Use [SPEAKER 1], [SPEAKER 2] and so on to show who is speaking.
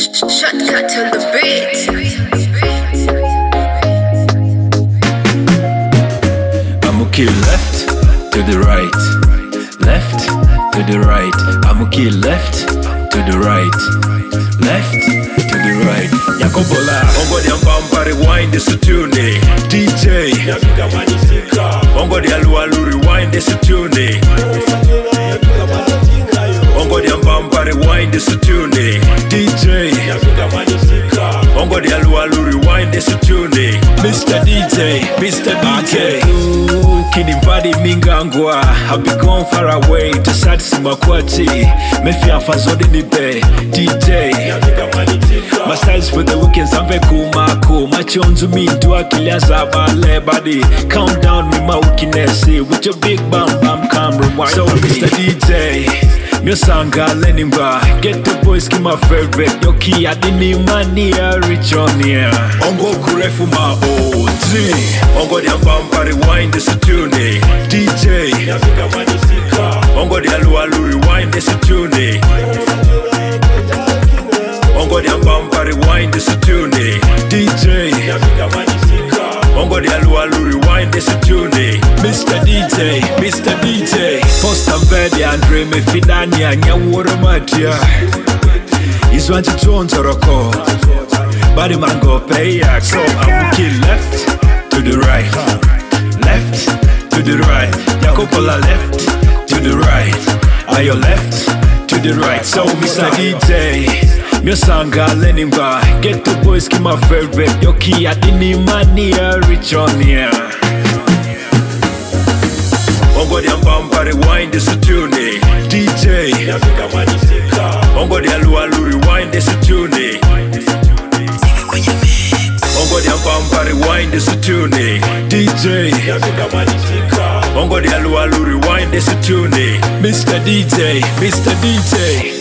[SPEAKER 1] Shortcut to the beat.
[SPEAKER 2] Amuki left to the right, left to the right. Amuki left to the right, left to the right. Yakobola, ongo di ambamba rewind this tune. DJ, ongo di alu rewind this tune. Ongo di ambamba rewind this tune. DJ, ongo di alu rewind this tune. Mr. DJ, Mr. DJ. Kinivadi mingangwa, I've been gone far away to Satsima Kwati. Mefi afazodi nipe DJ. My styles for the weekends I'm veku Machonzu mi do akiliaza bale body. Count down me my weakness with your big bam bam camera wine. So Mr. DJ, Mio sanga lenimba. Get the boys ki my favorite. Yo ki adini mania rich on here. Ongo kurefu ma OG. Ongo di ambamba rewind this tune. DJ, ongo di alu rewind this tune. Ongo di ambamba rewind this tune. DJ, ongo di alu rewind this tune. Mr. DJ, Mr. DJ. Posta vedi Andre me fidani anya woro matia. Iswanti chonzo roko. Body mango pay yak. So Amuki left to the right, left to the right. Yakopola left to the right. Ayo left to the right. So Mr. DJ, Mio sanga lenimba. Get the boys ki my favorite. Yo ki adini mania rich on here. Ongo di ambamba rewind this tune. DJ, ongo di alu rewind this tune. Ongo di ambamba rewind this tune. DJ, ongo di alu rewind this tune. Mr. DJ, Mr. DJ.